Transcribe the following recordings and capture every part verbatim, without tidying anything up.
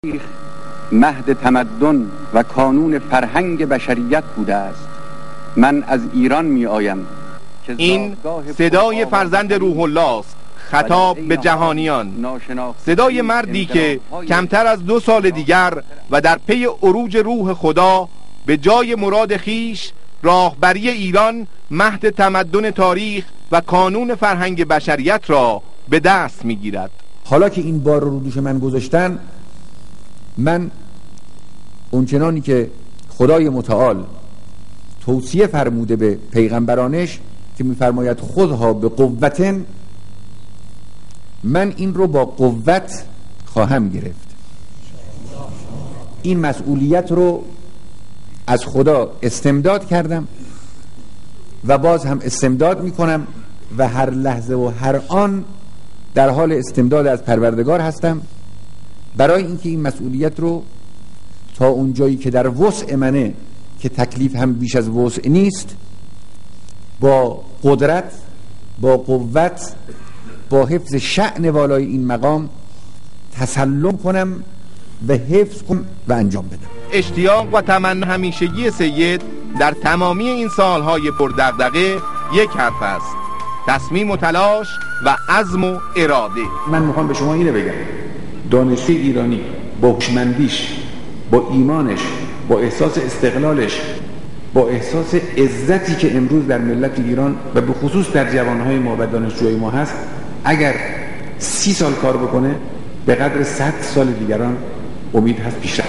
مهد تمدن و کانون فرهنگ بشریت بوده است. من از ایران می آیم. این صدای فرزند روح الله است، خطاب به جهانیان، صدای مردی که کمتر از دو سال دیگر و در پی عروج روح خدا به جای مراد خیش راهبری ایران، مهد تمدن تاریخ و کانون فرهنگ بشریت را به دست می گیرد. حالا که این بار رو دوش من گذاشتن، من اونچنانی که خدای متعال توصیه فرموده به پیغمبرانش که میفرماید خودها به قوتن، من این رو با قوت خواهم گرفت. این مسئولیت رو از خدا استمداد کردم و باز هم استمداد میکنم و هر لحظه و هر آن در حال استمداد از پروردگار هستم، برای اینکه این مسئولیت رو تا اون جایی که در وسع منه، که تکلیف هم بیش از وسع نیست، با قدرت، با قوت، با حفظ شأن والای این مقام تسلم کنم و حفظ کنم و انجام بدم. اشتیاق و تمنا همیشگی سید در تمامی این سالهای پردغدغه یک حرف است: تصمیم و تلاش و عزم و اراده. من میخوام به شما اینو بگم، دانشجوی ایرانی با هوشمندیش، با ایمانش، با احساس استقلالش، با احساس عزتی که امروز در ملت ایران و به خصوص در جوانهای ما و دانشجوهای ما هست، اگر سی سال کار بکنه، به قدر صد سال دیگران امید هست پیشرفت.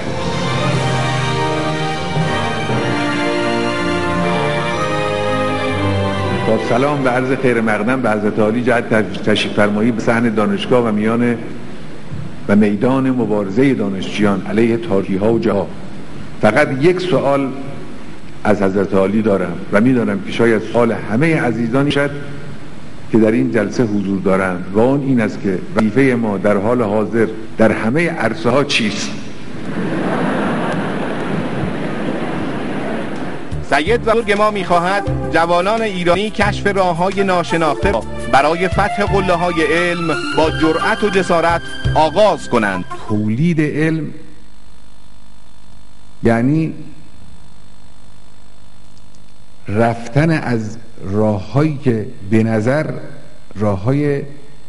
با سلام و عرض خیر مقدم به حضرت عالی جهت تشریف فرمایی به صحن دانشگاه و میان و میدان مبارزه دانشجویان علیه تاریکی‌ها و جهاد. فقط یک سوال از حضرت عالی دارم و میدانم که شاید سوال همه عزیزانی شد که در این جلسه حضور دارند، و اون این است که وظیفه ما در حال حاضر در همه عرصه ها چیست؟ سید و بزرگ ما میخواهد جوانان ایرانی کشف راههای ناشناخته برای فتح قله های علم با جرأت و جسارت آغاز کنند. تولید علم یعنی رفتن از راههایی که به نظر راههای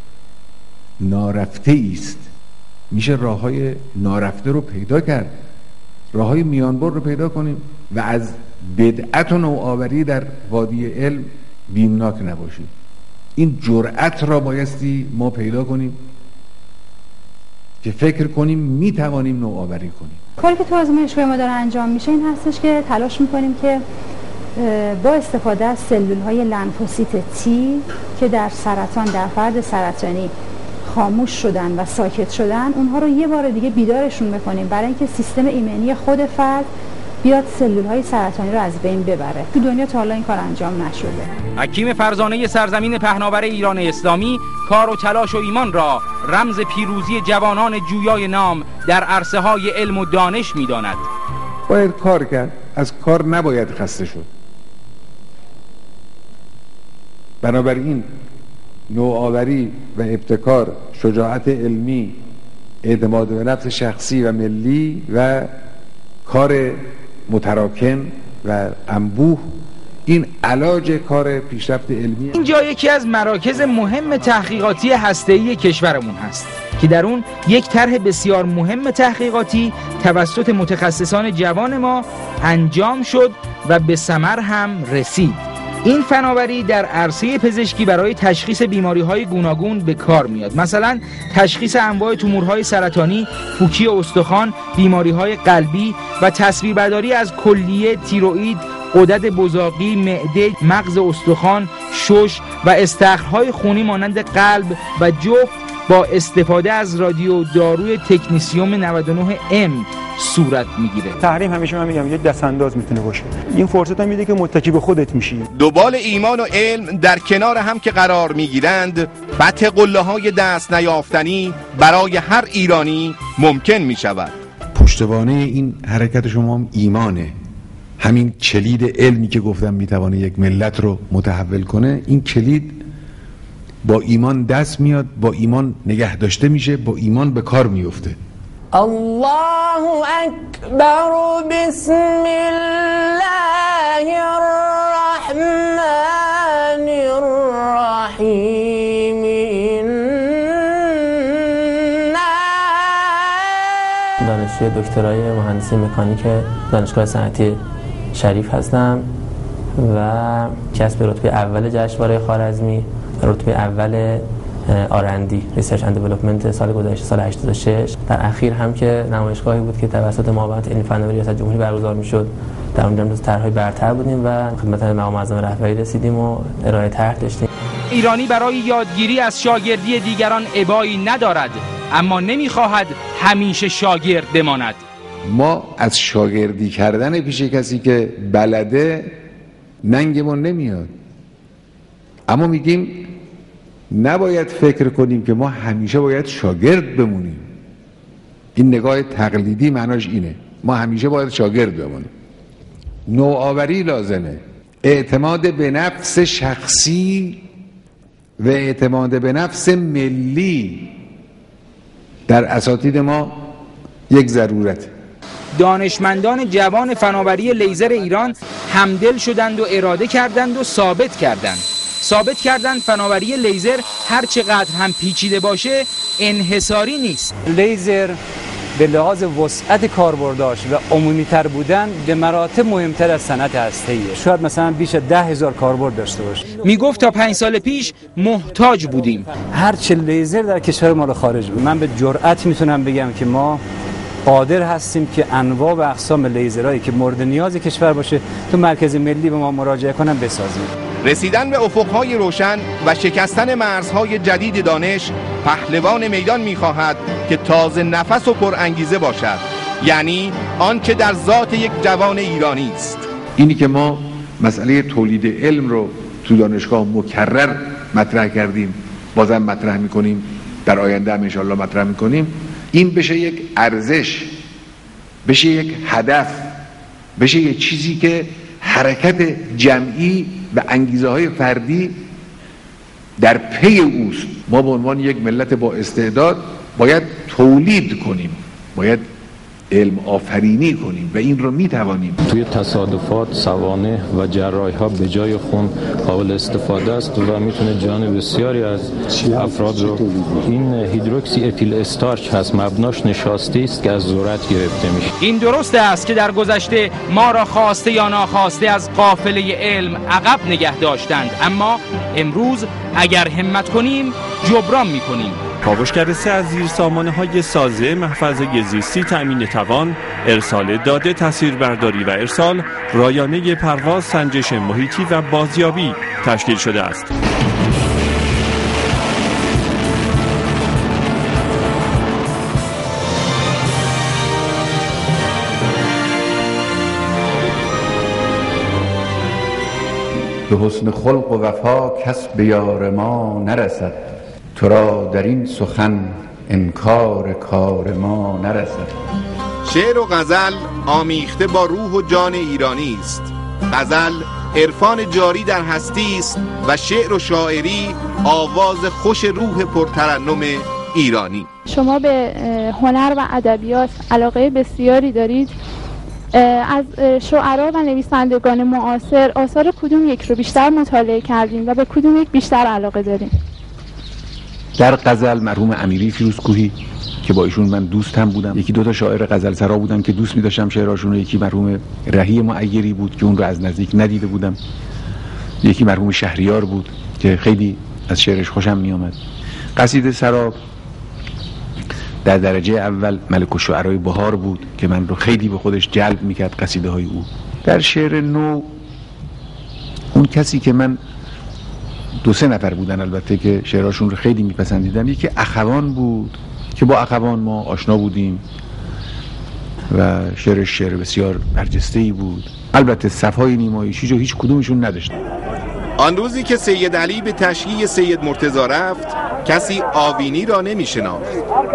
نارفته است. میشه راههای نارفته رو پیدا کرد، راههای میانبر رو پیدا کنیم و از بدعت و نوآوری در وادی علم بیمناک نباشیم. این جرأت را بایستی ما پیدا کنیم که فکر کنیم میتوانیم نوآوری کنیم. کاری که تو آزمایشگاه ما داره انجام میشه این هستش که تلاش میکنیم که با استفاده از سلول‌های لنفوسیت تی که در سرطان، در فرد سرطانی خاموش شدن و ساکت شدن، اونها رو یه بار دیگه بیدارشون بکنیم برای اینکه سیستم ایمنی خود فرد بیاد سلول‌های سرطانی رو از بین ببره. تو دنیا تا حالا این کار انجام نشده. حکیم فرزانه سرزمین پهناور ایران اسلامی کار و تلاش و ایمان را رمز پیروزی جوانان جویای نام در عرصه‌های علم و دانش می‌داند. باید کار کرد، از کار نباید خسته شد. بنابراین نوآوری و ابتکار، شجاعت علمی، اعتماد به نفس شخصی و ملی و کار متراکم و انبوه، این علاج کار پیشرفت علمی. اینجا یکی از مراکز مهم تحقیقاتی هسته‌ای کشورمون هست که در اون یک طرح بسیار مهم تحقیقاتی توسط متخصصان جوان ما انجام شد و به ثمر هم رسید. این فناوری در عرصه پزشکی برای تشخیص بیماری‌های گوناگون به کار میاد، مثلا تشخیص انواع تومورهای سرطانی، پوکی استخوان، بیماری‌های قلبی و تصویربرداری از کلیه، تیروئید، غدد بزاقی، معده، مغز استخوان، شش و استخرهای خونی مانند قلب و جفت با استفاده از رادیو داروی تکنسیوم نود و نه ام صورت میگیره. تحریم همیشه من میگم یک دست انداز میتونه باشه. این فرصت هم میده که متکی به خودت میشی. دوبال ایمان و علم در کنار هم که قرار میگیرند، فتح قله های دست نیافتنی برای هر ایرانی ممکن میشود. پشتوانه این حرکت شما هم ایمانه. همین کلید علمی که گفتم میتوانه یک ملت رو متحول کنه، این کلید با ایمان دست میاد، با ایمان نگه داشته میشه، با ایمان به کار میفته. الله اکبر بسم الله الرحمن الرحیم. دانشجوی دکترای مهندسی مکانیک دانشگاه صنعتی شریف هستم و کسب رتبه اول جشنواره خوارزمی، رتبه اول آرندی ریسرچ اند دیولپمنت سال گذشته سال هشتاد و شش. در اخیر هم که نمایشگاهی بود که توسط معاونت علمی فناوری ریاست جمهوری برگزار میشد، در اونجا جز طرح‌های برتر بودیم و خدمت مقام معظم رهبری رسیدیم و ارائه طرح داشتیم. ایرانی برای یادگیری از شاگردی دیگران ابایی ندارد، اما نمیخواهد همیشه شاگرد بماند. ما از شاگردی کردن پیش کسی که بلده ننگمون نمیاد، اما میگیم نباید فکر کنیم که ما همیشه باید شاگرد بمونیم. این نگاه تقلیدی معناش اینه، ما همیشه باید شاگرد بمونیم. نوآوری لازمه، اعتماد به نفس شخصی و اعتماد به نفس ملی در اساتید ما یک ضرورت. دانشمندان جوان فناوری لیزر ایران همدل شدند و اراده کردند و ثابت کردند ثابت کردند فناوری لیزر هر چقدر هم پیچیده باشه انحصاری نیست. لیزر به لحاظ وسعت کاربرداش و عمومی تر بودن به مراتب مهمتر از صنعت هسته‌ایه. شاید مثلا بیش از ده هزار کاربرد داشته باشه. میگفت تا پنج سال پیش محتاج بودیم. هر چه لیزر در کشور ما رو خارج بود، من به جرئت میتونم بگم که ما قادر هستیم که انواع و اقسام لیزرهایی که مورد نیاز کشور باشه تو مرکز ملی به ما مراجعه کنن بسازیم. رسیدن به افقهای روشن و شکستن مرزهای جدید دانش پهلوان میدان میخواهد که تازه نفس و پرانگیزه باشد، یعنی آنچه در ذات یک جوان ایرانی است. اینی که ما مسئله تولید علم رو تو دانشگاه مکرر مطرح کردیم، بازم مطرح میکنیم، در آینده هم انشاءالله مطرح میکنیم، این بشه یک ارزش، بشه یک هدف، بشه یک چیزی که حرکت جمعی و انگیزه های فردی در پی اوست. ما به عنوان یک ملت با استعداد باید تولید کنیم، باید علم آفرینی کنیم و این رو میتوانیم. توی تصادفات سوانح و جراحی ها به جای خون قابل استفاده است و میتونه جان بسیاری از افراد رو. این هیدروکسی اپیل استارچ هست، مبناش نشاسته است که از ذرت گرفته میشه. این درسته است که در گذشته ما را خواسته یا ناخواسته از قافله علم عقب نگه داشتند، اما امروز اگر همت کنیم جبران میکنیم. کاوشگر سه از زیرسامانه‌های سازه محفظه زیستی تأمین توان، ارسال داده تصویربرداری و ارسال، رایانه پرواز، سنجش محیطی و بازیابی تشکیل شده است. به حسن خلق و وفا کس به یار ما نرسد، تو را در این سخن انکار کار ما نرسد. شعر و غزل آمیخته با روح و جان ایرانی است. غزل عرفان جاری در هستی است و شعر و شاعری آواز خوش روح پرترنم ایرانی. شما به هنر و ادبیات علاقه بسیاری دارید. از شعرا و نویسندگان معاصر آثار کدوم یک رو بیشتر مطالعه کردیم و به کدوم یک بیشتر علاقه داریم؟ در غزل مرحوم امیری فیروزکوهی که با ایشون من دوست هم بودم، یکی دو تا شاعر غزل سرا بودن که دوست می داشتم شعراشون، یکی مرحوم رهی معیری بود که اون رو از نزدیک ندیده بودم، یکی مرحوم شهریار بود که خیلی از شعرش خوشم می آمد. قصیده سرا در درجه اول ملک الشعرای بهار بود که من رو خیلی به خودش جلب می کرد قصیده های او. در شعر نو اون کسی که من دو سه نفر بودن البته که شعراشون رو خیلی میپسندیدم، یکی اخوان بود که با اخوان ما آشنا بودیم و شعرش شعر بسیار برجسته‌ای بود. البته صفای نیمایشی جو هیچ کدومشون نداشتن. آن روزی که سید علی به تشییع سید مرتضی رفت، کسی آوینی را نمیشناخت.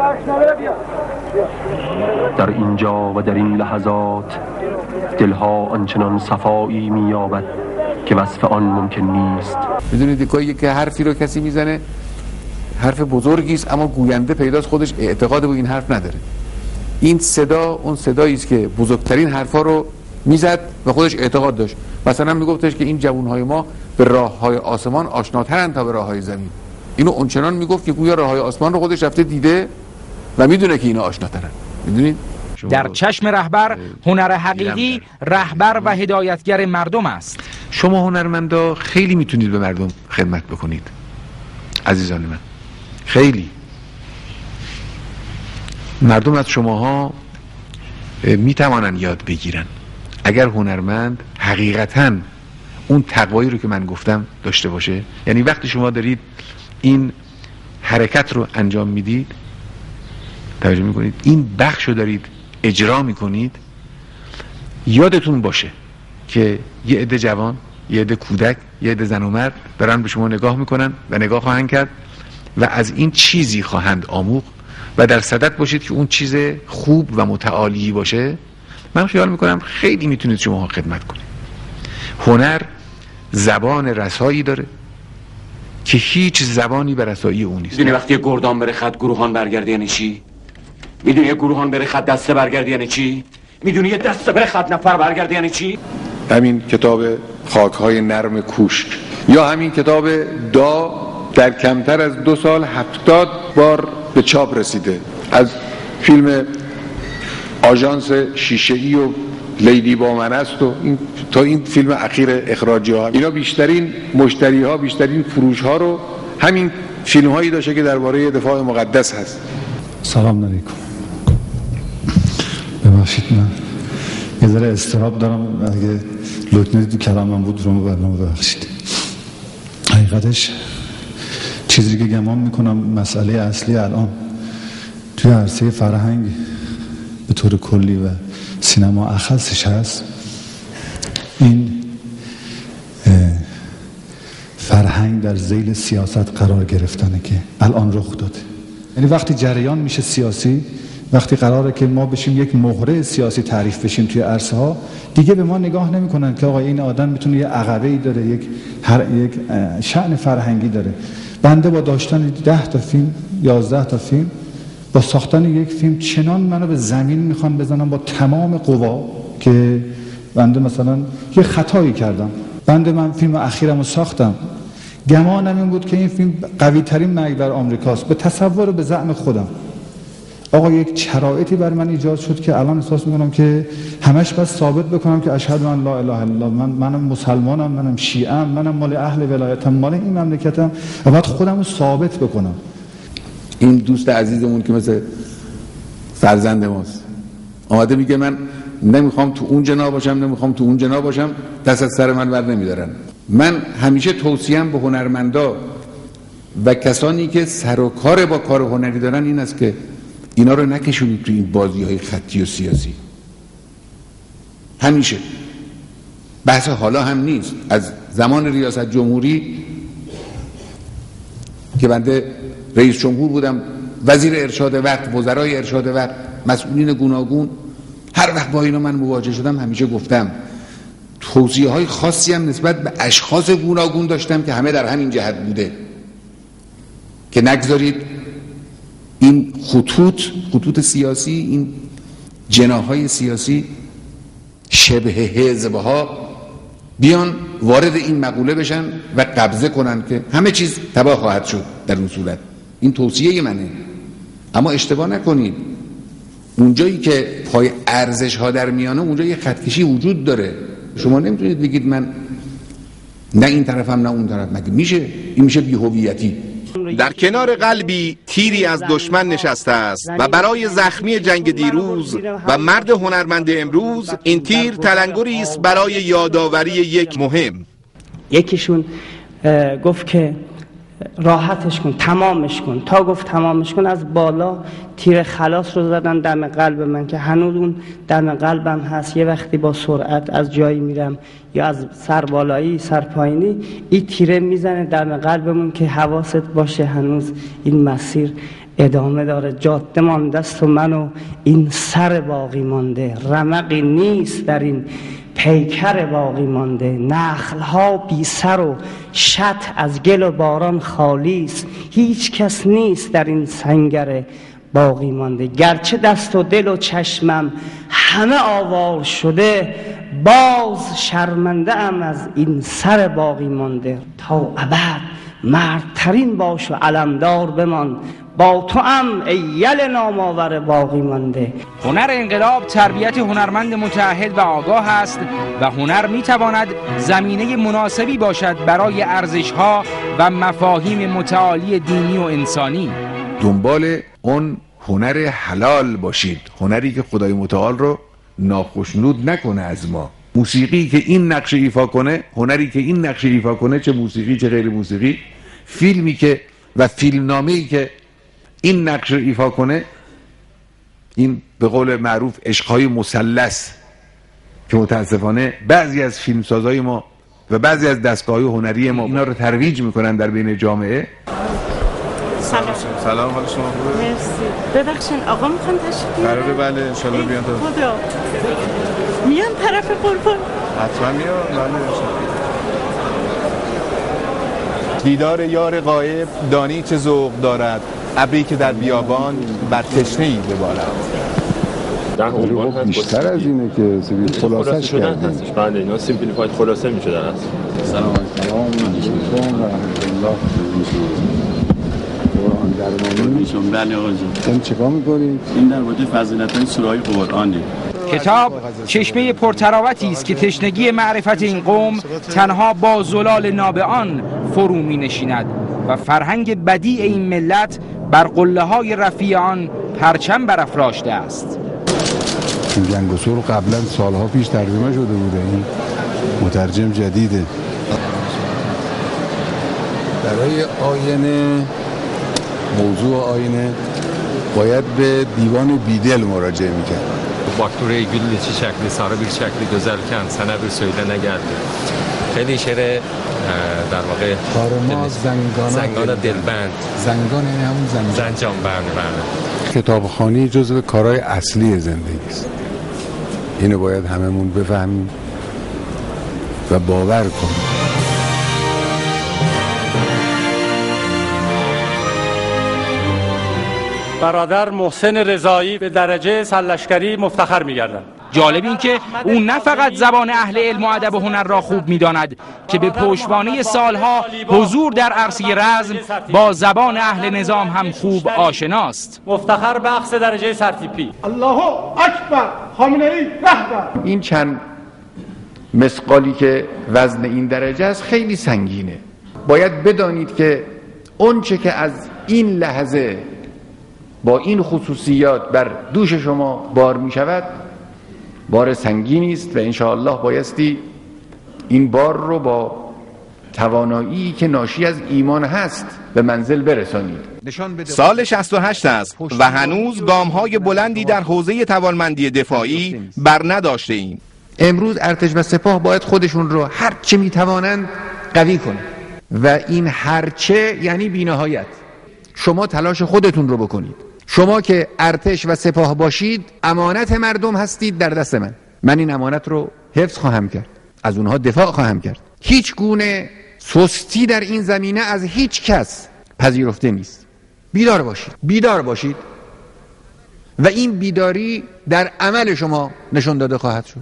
در اینجا و در این لحظات دلها آنچنان صفایی می‌یابد که وصف آن ممکن نیست. میدونید که حرفی رو کسی میزنه، حرف بزرگی است، اما گوینده پیداست خودش اعتقاد به این حرف نداره. این صدا اون صدایی است که بزرگترین حرفا رو میزد و خودش اعتقاد داشت. مثلا میگفتش که این جوانهای ما به راههای آسمان آشناترن تا به راههای زمین. اینو اونچنان میگفت که گویا راههای آسمان رو خودش رفته دیده و میدونه که اینا آشناترن. میدونید؟ در چشم رهبر هنر حقیقی رهبر و هدایتگر مردم است. شما هنرمندا خیلی میتونید به مردم خدمت بکنید عزیزان من، خیلی. مردم از شماها میتوانن یاد بگیرن اگر هنرمند حقیقتاً اون تقوایی رو که من گفتم داشته باشه. یعنی وقتی شما دارید این حرکت رو انجام میدید، توجه میکنید این بخش رو دارید اجرا میکنید، یادتون باشه که یه عده جوان، یه عده کودک، یه عده زن و مرد دارن به شما نگاه میکنن و نگاه خواهند کرد و از این چیزی خواهند آموخت و در صدد باشید که اون چیز خوب و متعالی باشه. من خیال میکنم خیلی میتونید شما خدمت کنید. هنر زبان رسایی داره که هیچ زبانی به رسایی اون نیست. میدونی وقتی یه گردان بره خط گروهان برگرده یعنی چی؟ میدونی یه گروهان بره خط دسته برگرده یعنی چی؟ میدونی یه دسته بره خط نفر برگرده یعنی چی؟ همین کتاب خاکهای نرم کوشک یا همین کتاب دا در کمتر از دو سال هفتاد بار به چاپ رسیده. از فیلم آژانس شیشه‌ای و لیلی با من است و این تا این فیلم اخیر اخراجی ها، اینا بیشترین مشتری ها، بیشترین فروش ها رو همین فیلم هایی داشته که درباره دفاع مقدس هست. سلام علیکم. ببخشید من یه ذره استراب دارم، اگه لکنتی تو کلامم بود رو برنامه ببخشید. حقیقتش چیزی که گمان میکنم مسئله اصلی الان توی عرصه فرهنگ به طور کلی و سینما اخصش هست، این فرهنگ در ذیل سیاست قرار گرفتنه که الان رخ داده. یعنی وقتی جریان میشه سیاسی، وقتی قراره که ما بشیم یک مهره سیاسی تعریف بشیم توی عرصه ها، دیگه به ما نگاه نمیکنن که آقا این آدم میتونه یه عقبه‌ای داره، یک هر یک شأن فرهنگی داره. بنده با داشتن ده تا فیلم، یازده تا فیلم، با ساختن یک فیلم چنان منو به زمین میخوان بزنم با تمام قوا که بنده مثلا یه خطایی کردم. بنده من فیلم اخیرم رو ساختم، گمانم این بود که این فیلم قوی ترین مرگ در آمریکاست، به تصور و به زعم خودم. آقا یک شرایطی بر من ایجاد شد که الان احساس میکنم که همش باید ثابت بکنم که اشهد ان لا اله الا الله، من منم مسلمانم، منم شیعه‌ام، منم مال اهل ولایتم، مال این مملکتم و باید خودم رو ثابت بکنم. این دوست عزیزمون که مثل فرزند ماست آمده میگه من نمیخوام تو اون جنا باشم، نمیخوام تو اون جنا باشم، دست از سر من بر نمیدارن. من همیشه توصیم به هنرمندا و کسانی که سر و کار با کار هنری دارن این است که اینا رو نکشونید تو این بازی های خطی و سیاسی. همیشه بحث حالا هم نیست، از زمان ریاست جمهوری که بنده رئیس جمهور بودم، وزیر ارشاد وقت، وزرای ارشاد وقت، مسئولین گوناگون، هر وقت با اینا من مواجه شدم همیشه گفتم، توصیه های خاصی هم نسبت به اشخاص گوناگون داشتم که همه در همین جهت بوده که نگذارید این خطوط خطوط سیاسی، این جناحهای سیاسی شبه حزبها بیان وارد این مقوله بشن و قبضه کنن که همه چیز تباه خواهد شد. در اون صورت این توصیه منه. اما اشتباه نکنید، اونجایی که پای ارزش ها در میانه اونجا یه خطکشی وجود داره. شما نمیتونید بگید من نه این طرفم نه اون طرف. مگه میشه؟ این میشه بی‌هویتی. در کنار قلبی تیری از دشمن نشسته است و برای زخمی جنگ دیروز و مرد هنرمند امروز این تیر تلنگری است برای یادآوری یک مهم. یکیشون گفت که راحتش کن، تمامش کن. تا گفت تمامش کن از بالا تیر خلاص رو زدن دم قلب من که هنوز اون دم قلبم هست. یه وقتی با سرعت از جایی میرم یا از سر بالایی سر پایینی این تیره میزنه دم قلبمون که حواست باشه هنوز این مسیر ادامه داره. جاده مانده است و منو این سر باقی مانده، رمقی نیست در این پیکر باقی مانده. نخلها بی سر و شط از گل و باران خالی است، هیچ کس نیست در این سنگر باقی مانده. گرچه دست و دل و چشمم همه آوار شده، باز شرمنده ام از این سر باقی مانده. تا ابد مردترین باش و علمدار بمان، با تو ام ای یل نامآور باقی مانده. هنر انقلاب تربیت هنرمند متعهد و آگاه است و هنر میتواند زمینه مناسبی باشد برای ارزش‌ها و مفاهیم متعالی دینی و انسانی. دنبال اون هنر حلال باشید، هنری که خدای متعال رو ناخشنود نکنه از ما. موسیقی که این نقش ایفا کنه، هنری که این نقش ایفا کنه، چه موسیقی چه غیر موسیقی، فیلمی که و فیلمنامه‌ای که این نقش رو ایفا کنه، این به قول معروف عشق‌های مثلث که متاسفانه بعضی از فیلمسازای ما و بعضی از دستگاه‌های هنری ما اینا رو ترویج میکنن در بین جامعه. سلام. سلام، حال شما خوبه؟ مرسی. ببخشید آقا میخوان تشریف بیارن؟ قراره بله ان شاء الله بیان تا خدا. میان طرف قربان؟ حتما میان. بله. دیدار یار غایب دانی چه ذوق دارد، ابری که در بیابان بر تشنه‌ای ببارد. ده عنوان هست بیشتر از اینه که سیبیل خلاصش کردیم. بله اینا سیبیل فایت خلاصه میشدن هست. سلام علیکم و رحمت الله. قرآن درمانی میشون. بله آقا جون. این چیکار می‌کنید؟ این در مورد فضیلت‌های سوره‌های قرآنه. کتاب چشمه پرتراوتی است که تشنگی معرفت این قوم تنها با زلال ناب آن فرو می نشیند و فرهنگ بدیع این ملت بر قله های رفیع آن پرچم برافراشته است. این جنگ و صلح قبلا سالها پیش ترجمه شده بوده، این مترجم جدیده. برای آینه، موضوع آینه باید به دیوان بیدل مراجعه میکرد. باکتوری گل چه شکلی سارا bir شکلی güzel کن سنه bir söyle نگرد. خیلی شعر در واقع کار ما زنگان زنگان دلبند، زنگان یعنی همون زنجان زنجان بند. بله. کتابخوانی جزو کارهای اصلی زندگی است. اینو باید هممون بفهمیم و باور کنیم. برادر محسن رضایی به درجه سرلشکری مفتخر می‌گردند. جالب این که او نه فقط زبان اهل علم و ادب و هنر را خوب می‌داند که به پشتوانه سالها حضور در عرصه رزم با زبان اهل نظام هم خوب آشناست. مفتخر به اخذ درجه سرتیپی. الله اکبر، خامنه‌ای رهبر. این چند مثقالی که وزن این درجه است خیلی سنگینه. باید بدانید که اون چه که از این لحظه با این خصوصیات بر دوش شما بار می شود بار سنگینی است و انشاءالله بایستی این بار رو با توانایی که ناشی از ایمان هست به منزل برسانید. سال شصت و هشت است و هنوز گام‌های بلندی در حوزه توانمندی دفاعی بر نداشته ایم. امروز ارتش و سپاه باید خودشون رو هر چه می توانند قوی کنند و این هرچه یعنی بی‌نهایت. شما تلاش خودتون رو بکنید. شما که ارتش و سپاه باشید امانت مردم هستید در دست من. من این امانت رو حفظ خواهم کرد، از اونها دفاع خواهم کرد. هیچ گونه سستی در این زمینه از هیچ کس پذیرفته نیست. بیدار باشید، بیدار باشید و این بیداری در عمل شما نشان داده خواهد شد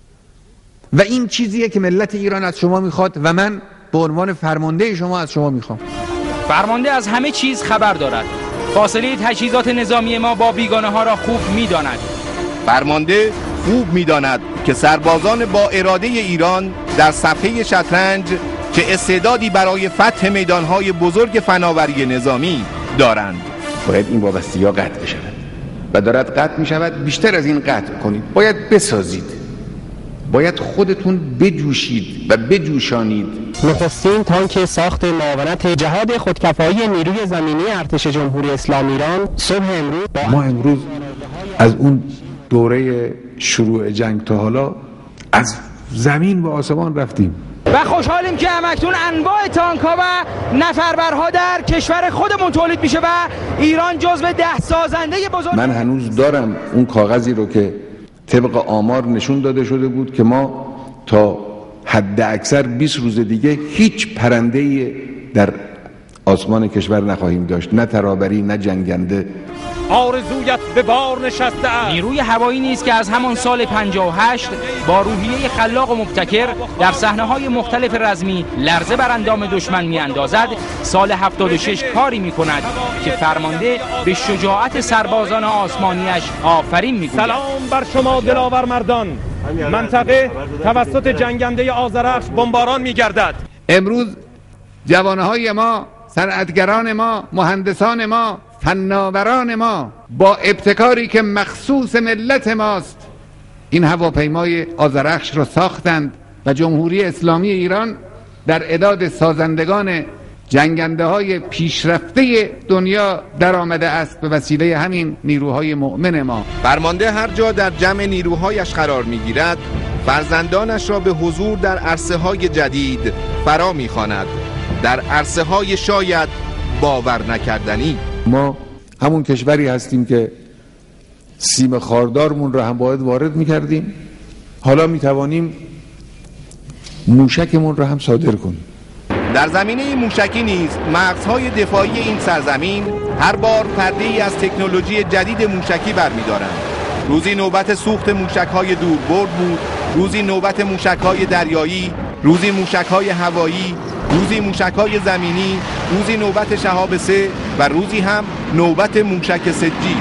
و این چیزیه که ملت ایران از شما میخواد و من به عنوان فرمانده شما از شما میخوام. فرمانده از همه چیز خبر دارد. فاصله تجهیزات نظامی ما با بیگانه ها را خوب میداند. فرمانده خوب میداند که سربازان با اراده ایران در صفحه شطرنج که استعدادی برای فتح میدانهای بزرگ فناوری نظامی دارند. باید این وابستگی‌ها قطع بشود و دارد قطع می شود. بیشتر از این قطع کنید. باید بسازید، باید خودتون بجوشید و بجوشانید. نخستین تانک ساخت معاونت جهاد خودکفایی نیروی زمینی ارتش جمهوری اسلامی ایران صبح امروز ما امروز از اون دوره شروع جنگ تا حالا از زمین و آسمان رفتیم و خوشحالیم که همکنون انواع تانک‌ها و نفربرها در کشور خودمون تولید میشه و ایران جزو ده سازنده بزرگ. من هنوز دارم اون کاغذی رو که طبق آمار نشون داده شده بود که ما تا حد اکثر بیست روز دیگه هیچ پرنده‌ای در آسمان کشور نخواهیم داشت، نه ترابری نه جنگنده. آرزویت به بار نشسته است. نیروی هوایی نیز که از همان سال پنجاه و هشت با روحیه خلاق و مبتکر در صحنه‌های مختلف رزمی لرزه بر اندام دشمن می‌اندازد، سال هفتاد و شش کاری می‌کند که فرمانده به شجاعت سربازان آسمانیش آفرین می‌گوید. سلام بر شما دلاور مردان. منطقه توسط جنگنده آذرخش بمباران می‌گردد. امروز جوانهای ما، صنعتگران ما، مهندسان ما، فناوران ما با ابتکاری که مخصوص ملت ماست این هواپیمای آذرخش را ساختند و جمهوری اسلامی ایران در اعداد سازندگان جنگنده های پیشرفته دنیا در آمده است به وسیله همین نیروهای مؤمن ما. فرمانده هر جا در جمع نیروهایش قرار میگیرد فرزندانش را به حضور در عرصه های جدید فرا میخواند، در عرصه های شاید باور نکردنی. ما همون کشوری هستیم که سیم خاردارمون رو هم باید وارد میکردیم، حالا میتوانیم موشکمون رو هم صادر کنیم. در زمینه موشکی نیز مغزهای دفاعی این سرزمین هر بار پرده‌ای از تکنولوژی جدید موشکی برمی‌دارند. روزی نوبت سوخت موشک‌های دوربرد بود، روزی نوبت موشک‌های دریایی، روزی موشک‌های هوایی، روزی موشک‌های زمینی، روزی نوبت شهاب سه و روزی هم نوبت موشک سجی.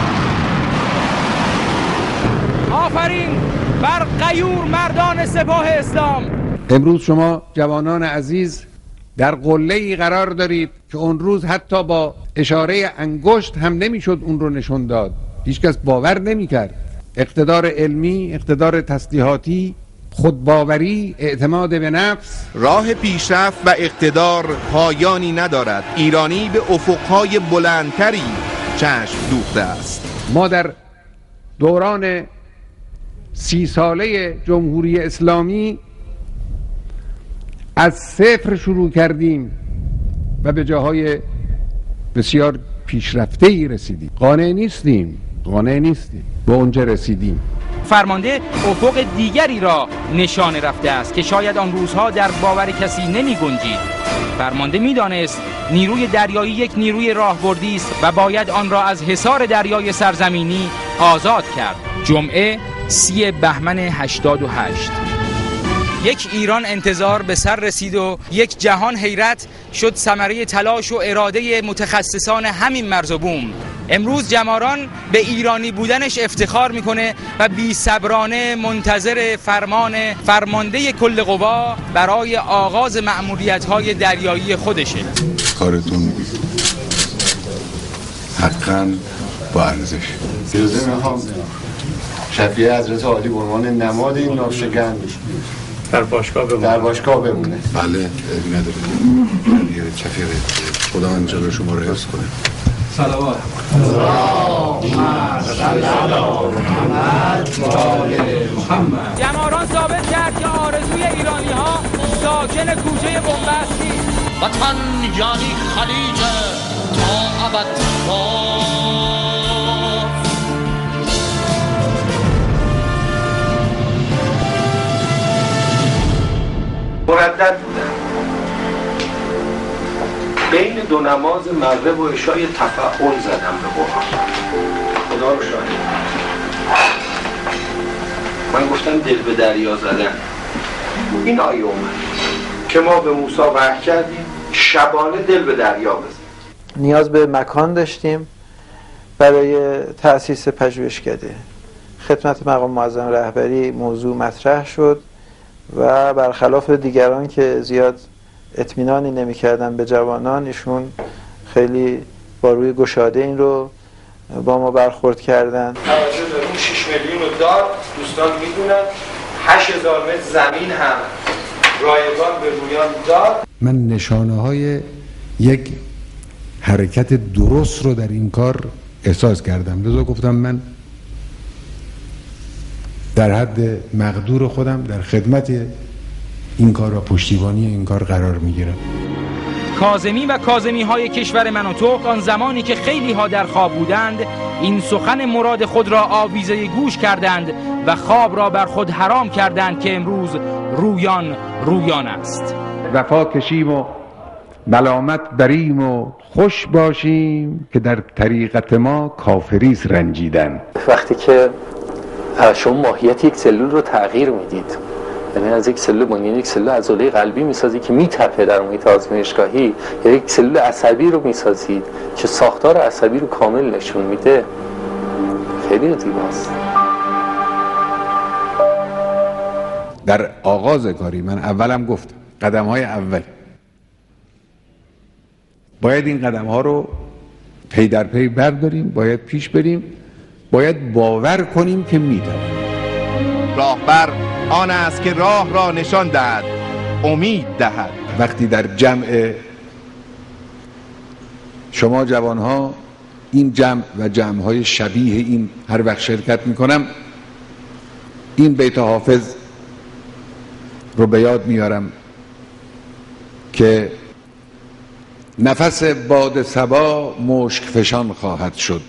آفرین بر غیور مردان سپاه اسلام. امروز شما جوانان عزیز در قله‌ای قرار دارید که اون روز حتی با اشاره انگشت هم نمیشد اون رو نشون داد. هیچکس باور نمی‌کرد. اقتدار علمی، اقتدار تسلیحاتی، خودباوری، اعتماد به نفس. راه پیشرفت و اقتدار پایانی ندارد. ایرانی به افقهای بلندتری چشم دوخته است. ما در دوران سی ساله جمهوری اسلامی از صفر شروع کردیم و به جاهای بسیار پیشرفته‌ای رسیدیم. قانع نیستیم، قانع نیستیم. به اونجا رسیدیم. فرمانده افق دیگری را نشانه رفته است که شاید آن روزها در باور کسی نمی گنجید. فرمانده می دانست نیروی دریایی یک نیروی راهبردی است و باید آن را از حصار دریای سرزمینی آزاد کرد. جمعه سی بهمن هشتاد و هشت. یک ایران انتظار به سر رسید و یک جهان حیرت شد ثمره تلاش و اراده متخصصان همین مرز و بوم. امروز جماران به ایرانی بودنش افتخار میکنه و بی صبرانه منتظر فرمان فرمانده کل قوا برای آغاز مأموریت‌های دریایی خودشه. کارتون حقاً با ارزش. اجازه میخوام شفیع حضرت عالی به عنوان نماد این ناوشگن در باشگاه بمونه. در باشگاه بمونه. بله نداره. دیگه شفیع خدا انجام شما رو حفظ کنه. صلوات. محمد. جماران ثابت کرد که آرزوی ایرانی ها ساکن کوچه بنبست نیست. وطن یعنی خلیج تا ابد مردد بودن بین دو نماز مغرب و عشای تفعول زدم به قرآن. خدا رو شاهد من گفتم دل به دریا زدن. این آیه اومد که ما به موسی وحی کردیم شبانه دل به دریا بزن. نیاز به مکان داشتیم برای تأسیس پژوهشکده. خدمت مقام معظم رهبری موضوع مطرح شد و برخلاف دیگران که زیاد اطمینانی نمی‌کردن به جوانان، ایشون خیلی با روی گشاده این رو با ما برخورد کردن. توجه داریم شش میلیون رو داد، دوستان میدونن هشت هزار متر زمین هم رایگان به رویان داد. من نشانه های یک حرکت درست رو در این کار احساس کردم، لذا گفتم من در حد مقدور خودم در خدمت این کار و پشتیبانی این کار قرار میگیرم. کاظمی و کاظمی های کشور من و تو آن زمانی که خیلی ها در خواب بودند این سخن مراد خود را آویزه گوش کردند و خواب را بر خود حرام کردند که امروز رویان رویان است. وفا کشیم و ملامت بریم و خوش باشیم که در طریقت ما کافریست رنجیدن. وقتی که شما ماهیت یک سلول رو تغییر میدید، یعنی از یک سلول بنیان یک سلول عضله قلبی میسازی که میتپه در محیط آزمایشگاهی، یا یک سلول عصبی رو میسازید که ساختار عصبی رو کامل نشون میده، خیلی زیباست. در آغاز کاری من اولم گفتم قدم های اول باید این قدم ها رو پی در پی برداریم، باید پیش بریم، باید باور کنیم که میتونیم. راهبر آن است که راه را نشان دهد، امید دهد. وقتی در جمع شما جوان ها این جمع و جمع های شبیه این هر وقت شرکت میکنم، این بیت حافظ رو به یاد میارم که نفس باد صبا مشک فشان خواهد شد،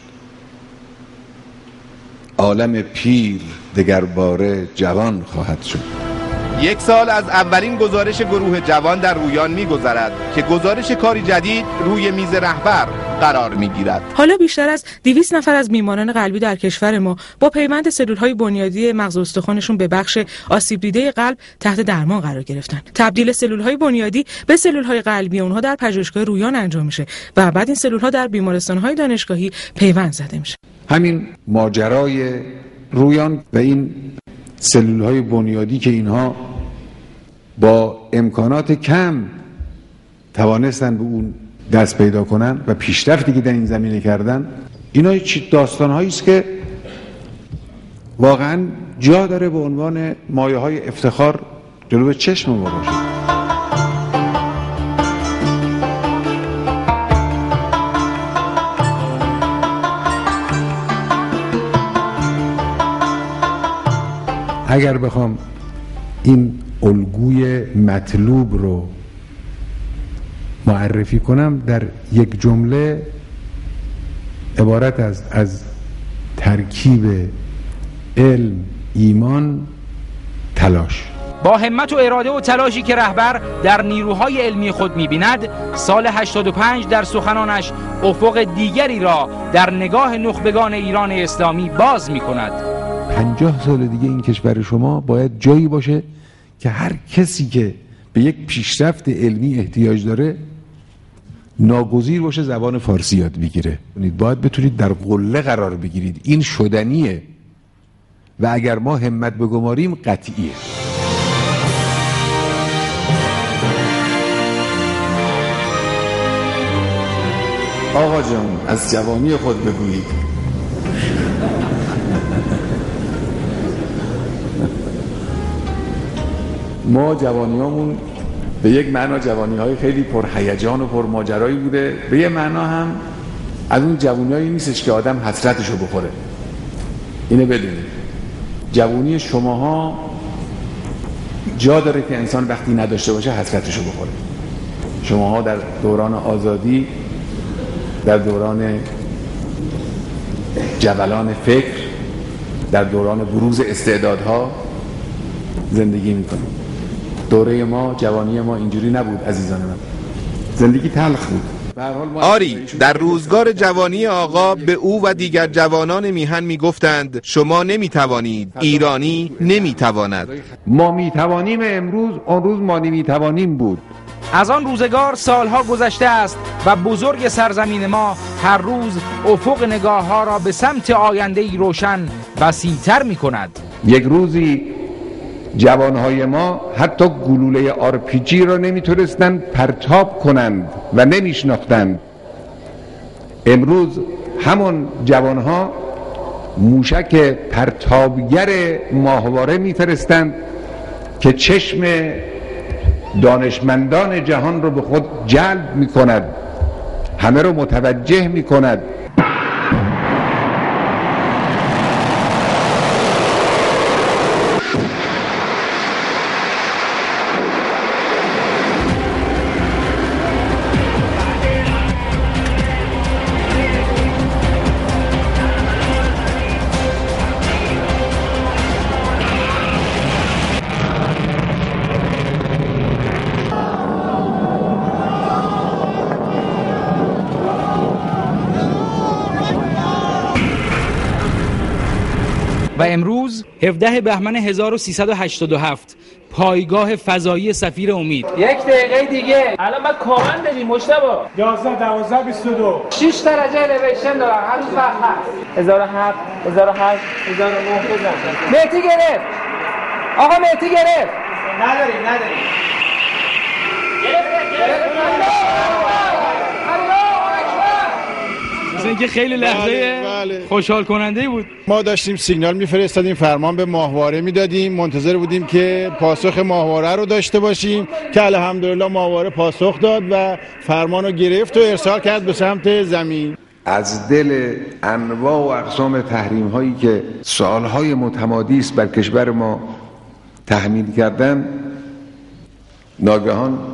عالم پیر دگر باره جوان خواهد شد. یک سال از اولین گزارش گروه جوان در رویان می‌گذرد که گزارش کاری جدید روی میز رهبر قرار می‌گیرد. حالا بیشتر از دویست نفر از بیماران قلبی در کشور ما با پیوند سلول‌های بنیادی مغز و استخوانشون به بخش آسیب دیده قلب تحت درمان قرار گرفتن. تبدیل سلول‌های بنیادی به سلول‌های قلبی اونها در پژوهشگاه رویان انجام میشه و بعد این سلول‌ها در بیمارستان‌های دانشگاهی پیوند زده میشه. همین ماجرای رویان و این سلول‌های بنیادی که اینها با امکانات کم توانستن به اون دست پیدا کنن و پیشرفتی که در این زمینه کردن، اینا داستان‌هایی است که واقعا جا داره به عنوان مایه‌های افتخار جلوی چشم ما باشه. اگر بخوام این الگوی مطلوب رو معرفی کنم در یک جمله، عبارت از از ترکیب علم، ایمان، تلاش. با همت و اراده و تلاشی که رهبر در نیروهای علمی خود می‌بیند، سال هشتاد و پنج در سخنانش افق دیگری را در نگاه نخبگان ایران اسلامی باز می‌کند. پنجاه سال دیگه این کشور شما باید جایی باشه که هر کسی که به یک پیشرفت علمی احتیاج داره ناگزیر باشه زبان فارسی یاد بگیره. باید بتونید در قله قرار بگیرید. این شدنیه و اگر ما همت بگماریم قطعیه. آقا جان از جوانی خود بگویید. ما جوانیامون به یک معنا جوانی های خیلی پرهیجان و پرماجرایی بوده، به یک معنا هم از اون جوانیایی نیستش که آدم حسرتشو بخوره. اینو بدونید جوانی شماها جا داره که انسان وقتی نداشته باشه حسرتشو بخوره. شماها در دوران آزادی، در دوران جولان فکر، در دوران بروز استعدادها زندگی میکنید. دوره ما، جوانی ما اینجوری نبود عزیزان من. زندگی تلخ بود. آری، در روزگار جوانی آقا به او و دیگر جوانان میهن میگفتند شما نمیتوانید، ایرانی نمیتواند. ما میتوانیم امروز، آن روز ما نمیتوانیم بود. از آن روزگار سالها گذشته است و بزرگ سرزمین ما هر روز افق نگاه ها را به سمت آینده‌ای روشن وسیع‌تر می‌کند. یک روزی جوانهای ما حتی گلوله آرپیجی را نمیتونستند پرتاب کنند و نمیشناختند. امروز همون جوانها موشک پرتابگر ماهواره میفرستند که چشم دانشمندان جهان رو به خود جلب میکند، همه رو متوجه میکند. هفدهم بهمن هزار و سیصد و هشتاد و هفت، پایگاه فضایی سفیر امید. یک دقیقه دیگه الان باید کامل بدیم مجتبی. یازده دوازده بیست و دو. شش درجه الیویشن دارم هنوز وقت هست. هزار و هفت، هزار و هشت، هزار و نه بزن. مهدی گرفت. آقا مهدی گرفت. نداریم نداریم. گرفت گرفت. مثل اینکه خیلی لحظه بله، بله. خوشحال کننده بود. ما داشتیم سیگنال میفرستادیم، فرمان به ماهواره میدادیم، منتظر بودیم که پاسخ ماهواره رو داشته باشیم که الحمدلله ماهواره پاسخ داد و فرمان رو گرفت و ارسال کرد به سمت زمین. از دل انواع و اقسام تحریم هایی که سالهای متمادی است بر کشور ما تحمیل کردن، ناگهان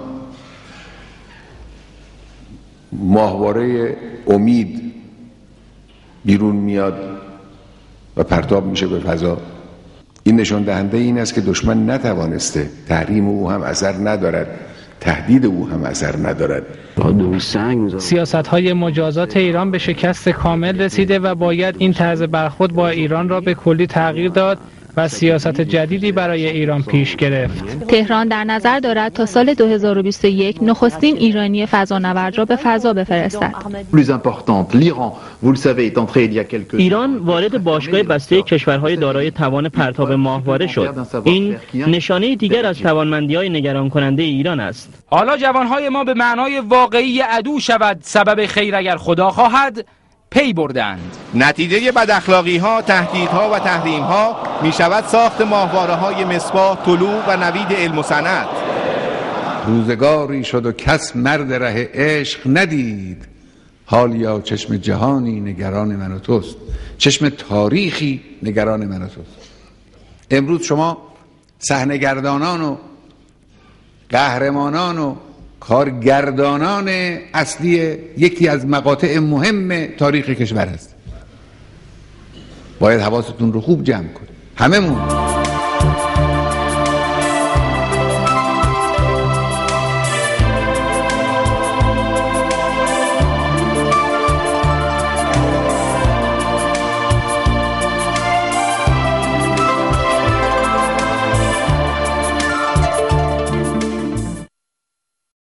ماهواره امید بیرون میاد و پرتاب میشه به فضا. این نشان دهنده این است که دشمن نتوانسته، تحریم او هم اثر ندارد، تهدید او هم اثر ندارد. سیاست‌های مجازات ایران به شکست کامل رسیده و باید این طرز برخورد با ایران را به کلی تغییر داد و سیاست جدیدی برای ایران پیش گرفت. تهران در نظر دارد تا سال دو هزار و بیست و یک نخستین ایرانی فضانورد را به فضا بفرستد. ایران وارد باشگاه بسته کشورهای دارای توان پرتاب ماهواره شد. این نشانه دیگر از توانمندی‌های نگران کننده ایران است. حالا جوانهای ما به معنای واقعی عدو شود سبب خیر اگر خدا خواهد پی بردند. نتیجه بداخلاقی ها، تهدیدها و تحریم ها می شود ساخت ماهواره های مصباح، طلوع و نوید علم و صنعت. روزگاری شد و کس مرد ره عشق ندید، حالیا چشم جهانی نگران من و توست، چشم تاریخی نگران من و توست. امروز شما صحنه‌گردانان و قهرمانان و کارگردانان اصلی یکی از مقاطع مهم تاریخ کشور هست. باید حواستون رو خوب جمع کنید، هممون.